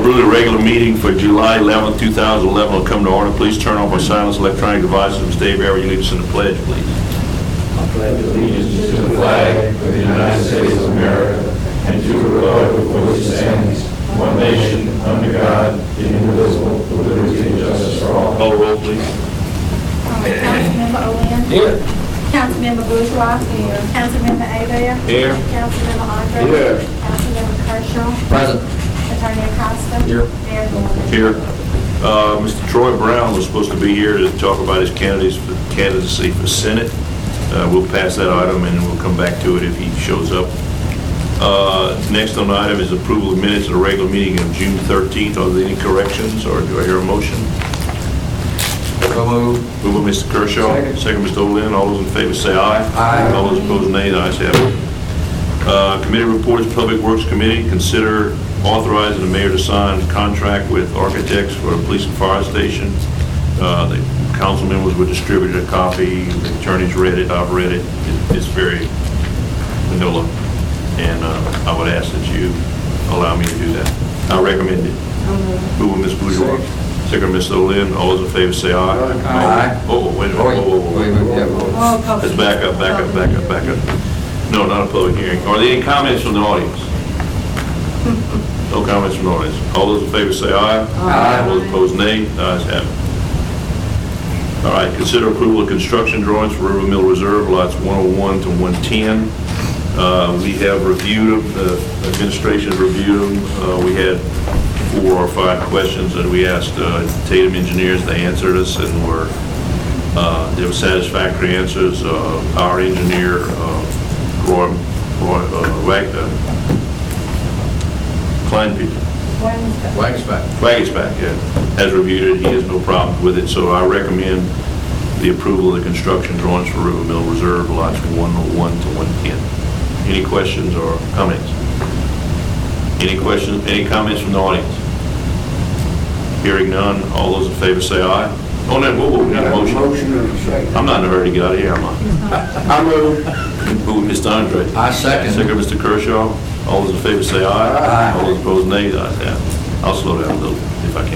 Brewley regular meeting for July 11th, 2011 will come to order. Please turn off our silence electronic devices. Ms. Dave Barry, you lead us in the pledge, please. I pledge allegiance to the flag of the United States of America and to the republic for which it stands, one nation, under God, indivisible, with liberty and justice for all. Call the roll, please. Councilmember Owen. Here. Councilmember Bourgeois. Here. Councilmember Abear. Here. Councilmember Andre. Here. Councilmember Kershaw. Present. Attorney Acosta. Here. Mayor Gordon. Here. Mr. Troy Brown was supposed to be here to talk about his candidacy for Senate. We'll pass that item and we'll come back to it if he shows up. Next on the item is approval of minutes of the regular meeting of June 13th. Are there any corrections or do I hear a motion? So moved. Move by Mr. Kershaw. Second, Mr. Olin. All those in favor say aye. Aye. All those opposed, nay. The ayes have it. Committee reports, Public Works Committee, consider authorizing the mayor to sign a contract with architects for the police and fire station. The council members were distributed a copy. The attorneys read it. I've read it. It's very vanilla. And I would ask that you allow me to do that. I recommend it. Move by Ms. Bourgeois. Second, Mr. Olin. All those in favor say aye. Aye. Oh, wait a minute. Whoa. Let's back up. No, not a public hearing. Are there any comments from the audience? No comments from the audience. All those in favor say aye. Aye. All those opposed, nay. The ayes have it. All right, consider approval of construction drawings for River Mill Reserve, lots 101 to 110. We have reviewed them, the administration has reviewed them. We had 4 or 5 questions that we asked Tatum engineers. They answered us and they were satisfactory answers. Our engineer, Wagensback, yeah, has reviewed it. He has no problem with it. So I recommend the approval of the construction drawings for River Mill Reserve, lots 101 to 110. Any questions or comments? Any questions, any comments from the audience? Hearing none, all those in favor say aye. Oh, no, whoa, we need a motion. I'm not in a hurry to get out of here, am I? I move. Move, Mr. Andre. I second. Second, Mr. Kershaw. All those in favor say aye. Aye. All those opposed, nay. The ayes have it. I'll slow down a little if I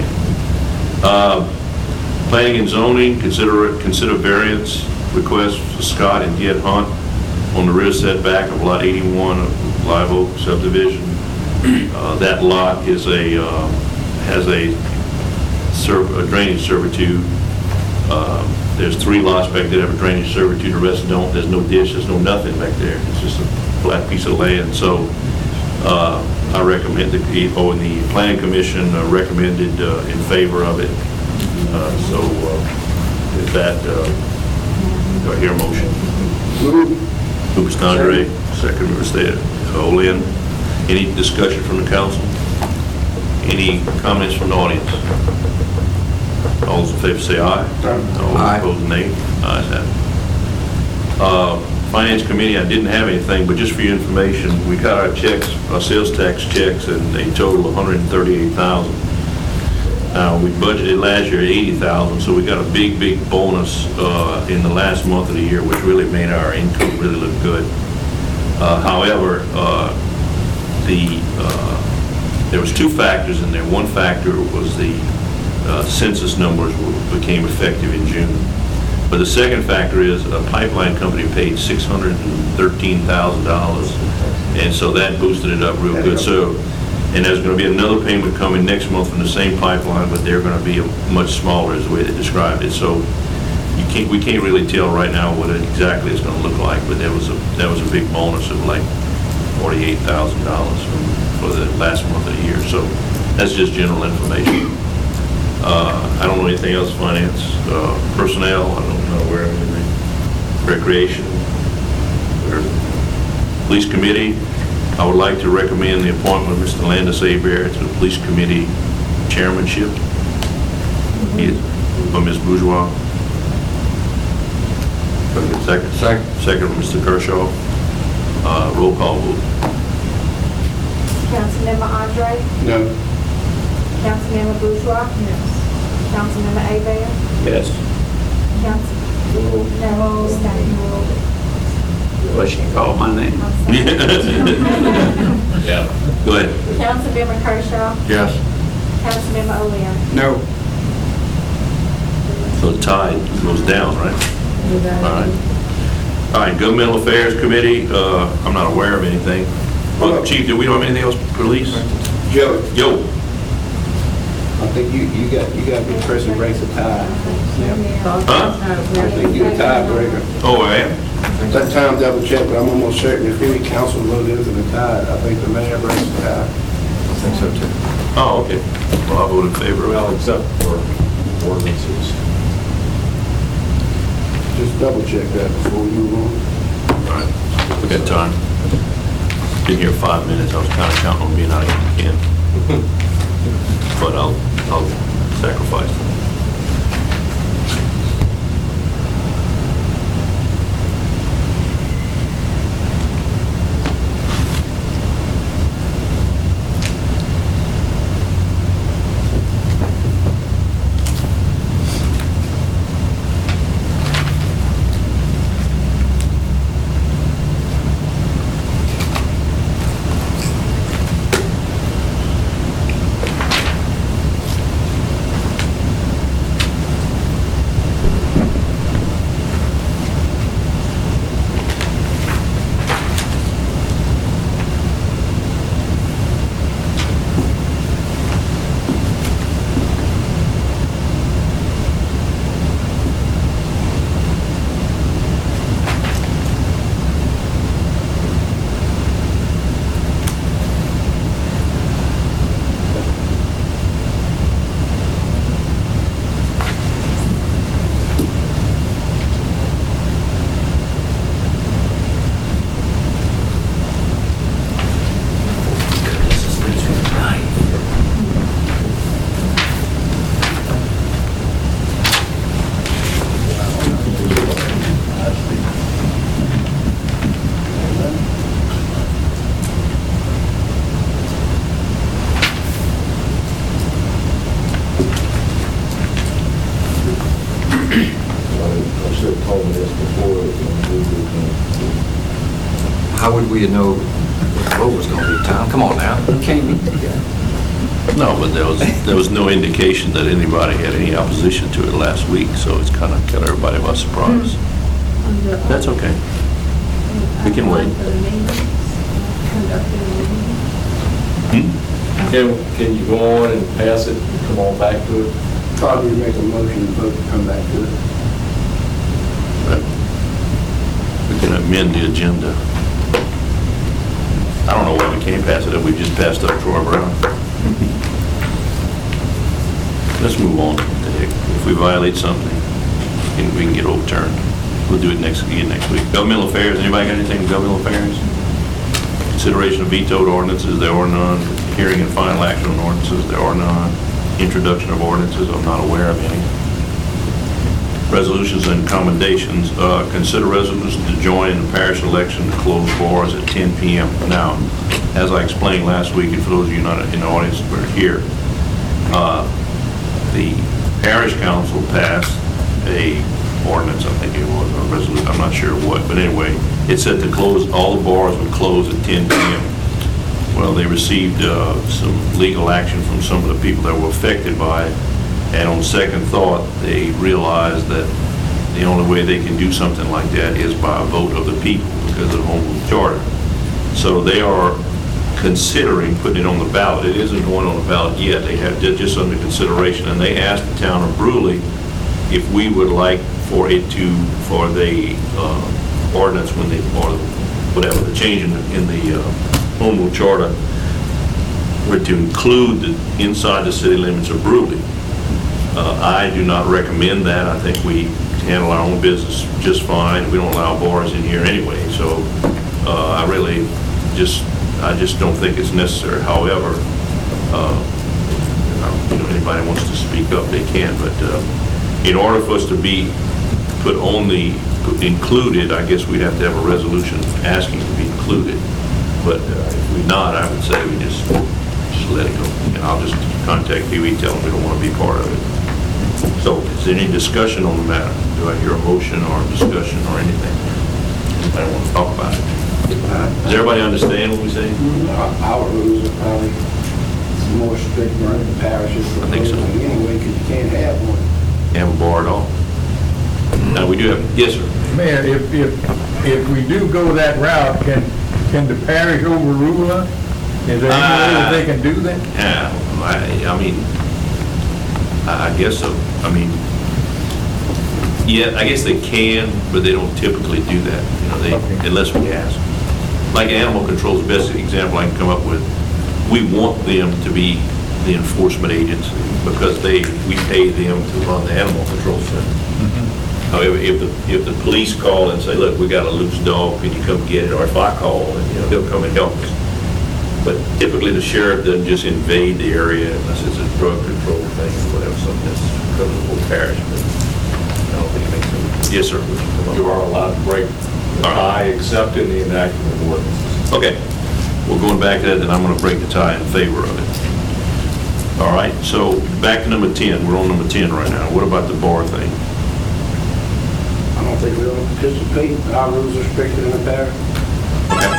can. Planning and zoning, consider variance request for Scott and Diet Hunt on the rear setback of lot 81 of Live Oak subdivision. That lot is has a drainage servitude. There's 3 lots back there that have a drainage servitude, the rest don't. There's no ditch, there's no nothing back there. It's just a flat piece of land. So I recommend that, and the planning commission recommended in favor of it. So with that, do I hear a motion? Move, Mr. Andre, second, Mr. Olin. Any discussion from the council? Any comments from the audience? All those in favor say aye. All Aye. those opposed, nay. Ayes have it. Finance committee, I didn't have anything, but just for your information, we got our checks, our sales tax checks, and they total $138,000. We budgeted last year at $80,000, so we got a big bonus in the last month of the year, which really made our income really look good. However, there was 2 factors in there. One factor was the census numbers became effective in June. But the second factor is a pipeline company paid $613,000, and so that boosted it up real good. So, and there's going to be another payment coming next month from the same pipeline, but they're going to be much smaller, is the way they described it. So we can't really tell right now what exactly it's going to look like. But that was a big bonus of like $48,000 for the last month of the year. So that's just general information. I don't know anything else. Finance, personnel, I don't know where everything. Recreation, police committee. I would like to recommend the appointment of Mr. Landis Abear to the police committee chairmanship. By Ms. Bourgeois. Second. Second, Mr. Kershaw. Roll call vote. Councilmember Andre. No. Councilmember Bourgeois. Yes. Councilmember Abear. Yes. Well, she called my name. Yeah. Go ahead. Councilmember Kershaw. Yes. Councilmember O'Leary. No. So the tide goes down, right? All right. All right, Governmental Affairs Committee, I'm not aware of anything. Well, Chief, do we have anything else for release? Joe, Yo. I think you got to be the person who breaks the tie. Huh? I think you're the tiebreaker. Oh, I am? That time double check, but I'm almost certain if any council voted into the tie, I think the mayor breaks the tie. I think so too. Oh, okay. Well, I'll vote in favor of Well, it. except for ordinances. Just double check that before we move on. All right, we got time. Been here 5 minutes, I was kind of counting on being out of here again. But I'll sacrifice it. I should have told me this before. How would we know the vote was going to be, Tom? Come on now. You can't beat that guy. No, but there was no indication that anybody had any opposition to it last week, so it's kind of got everybody by surprise. That's okay. We can wait. Can you go on and pass it and come on back to it? Probably make a motion to vote to come back to it. But we can amend the agenda. I don't know why we can't pass it if we just passed up Troy Brown. Let's move on. If we violate something, we can get overturned. We'll do it again next week. Governmental Affairs, anybody got anything in Governmental Affairs? Consideration of vetoed ordinances, there are none. Hearing and final action on ordinances, there are none. Introduction of ordinances, I'm not aware of any. Resolutions and commendations, consider resolution to join in the parish election to close bars at 10 p.m. Now, as I explained last week, and for those of you not in the audience that were here, the parish council passed a ordinance, I think it was, or a resolution, I'm not sure what, but anyway, it said to close, all the bars would close at 10 p.m. Well, they received some legal action from some of the people that were affected by it, and on second thought, they realized that the only way they can do something like that is by a vote of the people because of the home rule charter. So they are considering putting it on the ballot. It isn't going on the ballot yet. They have it just under consideration, and they asked the town of Brewley if we would like for it to, for the ordinance when they, or whatever, the change in the home rule charter were to include inside the city limits of Brewley. I do not recommend that. I think we handle our own business just fine. We don't allow bars in here anyway, so I just don't think it's necessary. However, anybody wants to speak up, they can, but in order for us to be put on the included, I guess we'd have to have a resolution asking to be included. But if we're not, I would say we just let it go. And I'll just contact Huey, tell them we don't want to be part of it. So is there any discussion on the matter? Do I hear a motion or a discussion or anything? Anybody want to talk about it? Does everybody understand what we're saying? Our rules are probably more restricted in the parishes. I think so. Anyway, because you can't have one. Have a bar at all. Now, we do have, yes, sir. Mayor, if we do go that route, can the parish overrule us? Is there any way that they can do that? Yeah, I mean, I guess so. I mean, yeah, I guess they can, but they don't typically do that, you know, Okay. unless we ask. Like animal control is the best example I can come up with. We want them to be the enforcement agency because we pay them to run the animal control center. However, if the police call and say, look, we got a loose dog, can you come get it? Or if I call, and, you know, they'll come and help us. But typically, the sheriff doesn't just invade the area unless it's a drug control thing or whatever, something that's covered the whole parish. But I don't think it makes sense. Yes, sir. You are allowed to break the tie except in the enactment of ordinances. Okay. Well, going back to that, then I'm going to break the tie in favor of it. All right, so back to number 10. We're on number 10 right now. What about the bar thing? I don't think we'll participate. Our rules are stricter in the parish. Okay.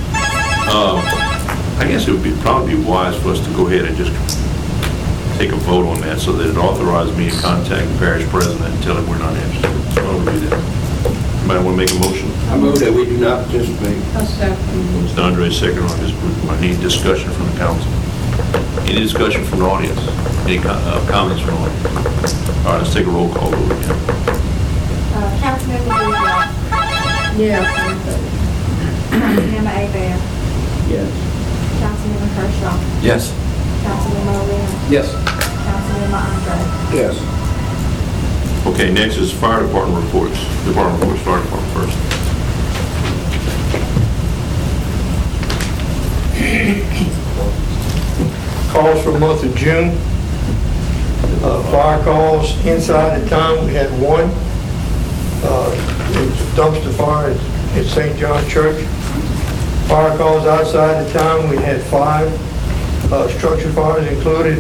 I guess it would probably be wise for us to go ahead and just take a vote on that so that it authorizes me to contact the parish president and tell him we're not interested. So I'll do that. Anybody want to make a motion? I move that we do not participate. Mr. Andre, second on this. I need discussion from the council. Any discussion from the audience? Any comments from the audience? All right, let's take a roll call vote again. Councilmember Bourgeois. Yes. Councilmember Abel. Yes. Councilmember Kershaw. Yes. Councilmember O'Leary. Yes. Councilmember Andre. Yes. Okay, next is fire department reports. Fire department first. Calls for the month of June. Fire calls inside the town, we had one. It was a dumpster fire at St. John Church. Fire calls outside the town, we had 5. Structure fires included.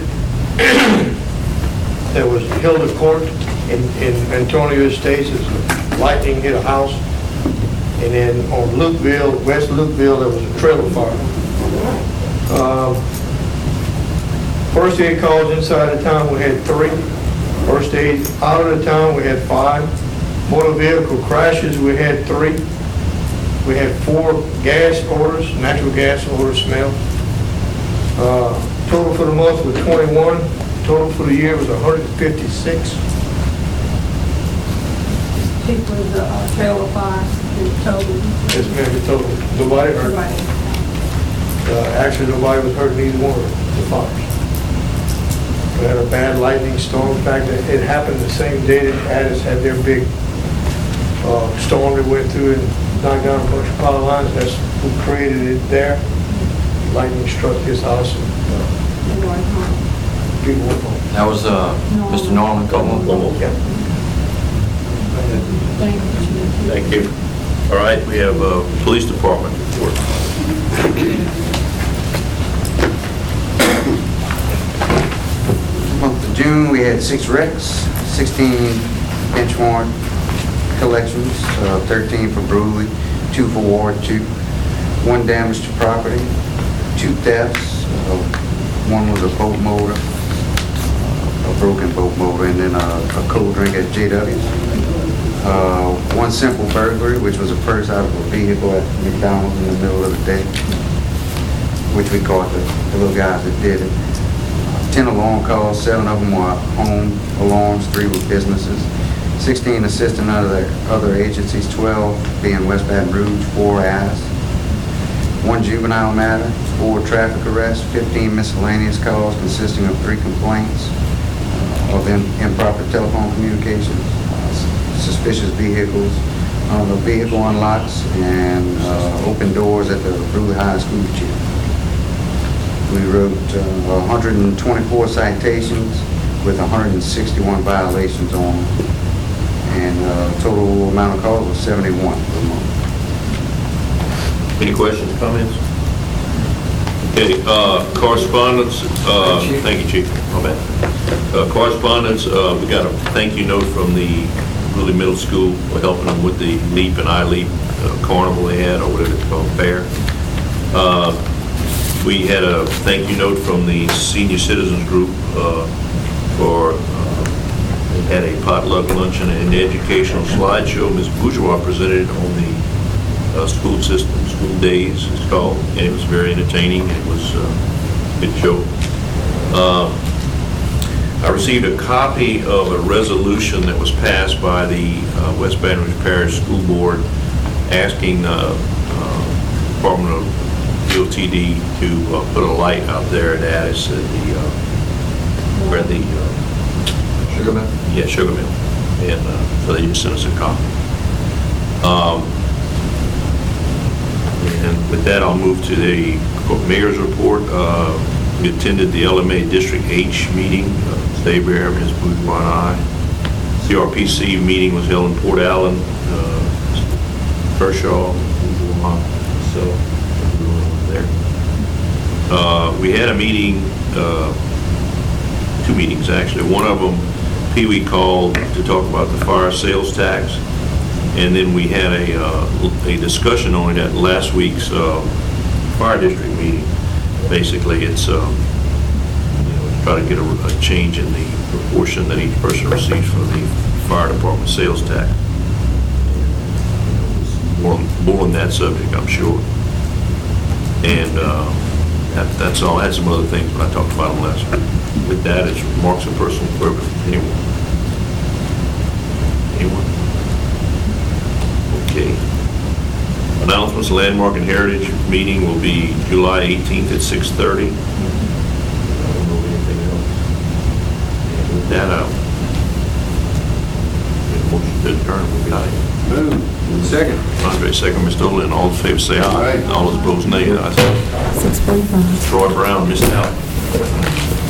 There was Hilda Court in Antonio Estates, lightning hit a house. And then on Lukeville, West Lukeville, there was a trailer fire. First aid calls inside the town, we had 3. First aid out of the town, we had 5. Motor vehicle crashes, we had 3. We had 4 gas orders, natural gas order smell. Total for the month was 21. Total for the year was 156. People in the trailer fire, the total. Yes, ma'am, the total. Nobody hurt. Actually, nobody was hurt in either one of the fires. We had a bad lightning storm. In fact, it happened the same day that Addis had their big storm that went through and knocked down a bunch of power lines. That's who created it there. Lightning struck his house and people went home. That was Mr. Norman Como. Yeah. Thank you. All right, we have police department report. Month of June, we had 6 wrecks, 16 bench warrant collections, 13 for Bruley, 2 for Ward 2, 1 damage to property, 2 thefts, 1 was a boat motor, a broken boat motor, and then a cold drink at JW's. 1 simple burglary, which was a purse out of a vehicle at McDonald's in the middle of the day, which we caught the little guys that did it. 10 alarm calls, 7 of them were home alarms, 3 were businesses. 16 assisting other agencies, 12 being West Baton Rouge, 4 Addis. 1 juvenile matter, 4 traffic arrests, 15 miscellaneous calls consisting of 3 complaints of improper telephone communications, suspicious vehicles, vehicle unlocks, and open doors at the Bruley High School gym. We wrote 124 citations with 161 violations on them, and total amount of calls was 71 per month. Any questions, comments? Okay, correspondence, thank you, Chief, my bad. Correspondence, we got a thank you note from the Bruley Middle School for helping them with the LEAP and iLEAP carnival they had, or whatever it's called, fair. We had a thank you note from the senior citizens group for, they had a potluck luncheon and educational slideshow. Ms. Bourgeois presented on the school system, school days, it's called, and it was very entertaining. It was a good show. I received a copy of a resolution that was passed by the West Baton Rouge Parish School Board asking Department of DOTD to put a light out there at Addis at the, where the... Sugar Mill? Yeah, Sugar Mill. And so they just sent us a copy. And with that, I'll move to the mayor's report. We attended the LMA District H meeting, Dave Bear, Ms. Bourgeois, and I. CRPC meeting was held in Port Allen, Kershaw, so there. We had a meeting, two meetings actually. One of them, Pee Wee called to talk about the fire sales tax, and then we had a discussion on it at last week's fire district meeting. Basically, it's try to get a change in the proportion that each person receives for the fire department sales tax. More on that subject, I'm sure. And that's all. I had some other things, but I talked about them last week. With that, it's remarks of personal purpose. Anyone? Okay. Announcements, Landmark and Heritage meeting will be July 18th at 6:30. I don't know anything else. And with that, I'll get a motion to adjourn. We'll be out of here. Move. Second. Andre, second, Mr. Olin. All in favor, say aye. Aye. All those opposed, nay. Ayes have it. 6:45. Troy Brown missed out.